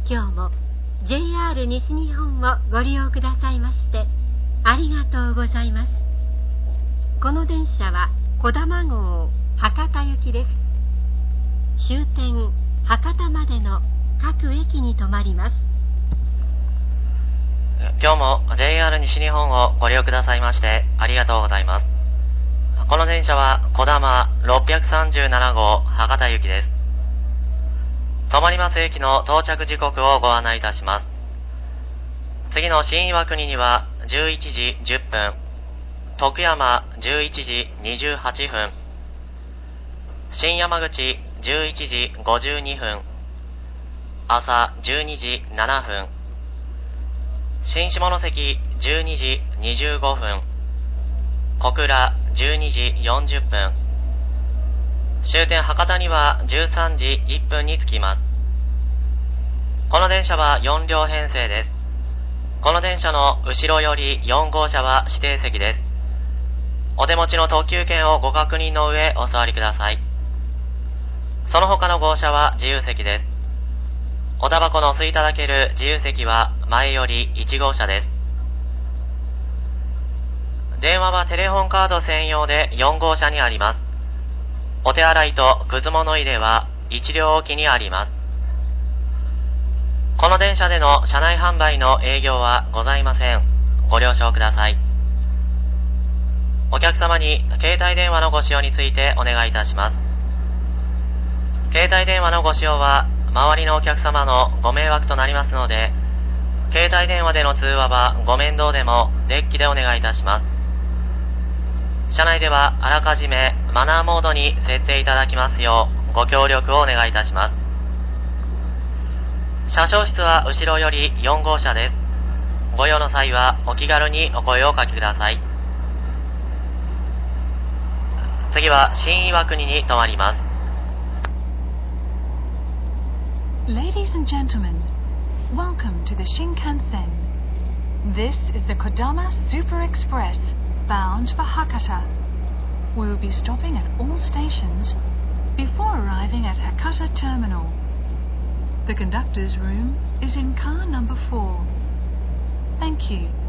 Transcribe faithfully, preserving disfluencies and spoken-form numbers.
今日も ジェイアール 西日本をご利用くださいましてありがとうございます。この電車はこだま号博多行きです。終点博多までの各駅に停まります。 今日も ジェイアール 西日本をご利用くださいましてありがとうございます。この電車はこだまろっぴゃくさんじゅうなな号博多行きです。止まります駅の到着時刻をご案内いたします。次の新岩国にはじゅういちじじゅっぷん、徳山じゅういちじにじゅうはちふん、新山口じゅういちじごじゅうにふん、朝じゅうにじななふん、新下関じゅうにじにじゅうごふん、小倉じゅうにじよんじゅっぷん、終点博多にはじゅうさんじいっぷんに着きます。この電車はよん両編成です。この電車の後ろよりよん号車は指定席です。お手持ちの特急券をご確認の上お座りください。その他の号車は自由席です。おタバコのお吸いいただける自由席は前よりいち号車です。電話はテレホンカード専用でよん号車にあります。お手洗いとくず物入れはいち両置きにあります。この電車での車内販売の営業はございません。ご了承ください。お客様に携帯電話のご使用についてお願いいたします。携帯電話のご使用は周りのお客様のご迷惑となりますので、携帯電話での通話はご面倒でもデッキでお願いいたします。車内ではあらかじめマナーモードに設定いただきますようご協力をお願いいたします。車掌室は後ろよりよん号車です。ご用の際はお気軽にお声をおかけください。次は新岩国に停まります。 Ladies and gentlemen, welcome to the Shinkansen. This is the Kodama Super Express bound for Hakata. We will be stopping at all stations before arriving at Hakata Terminal. The conductor's room is in car number four. Thank you.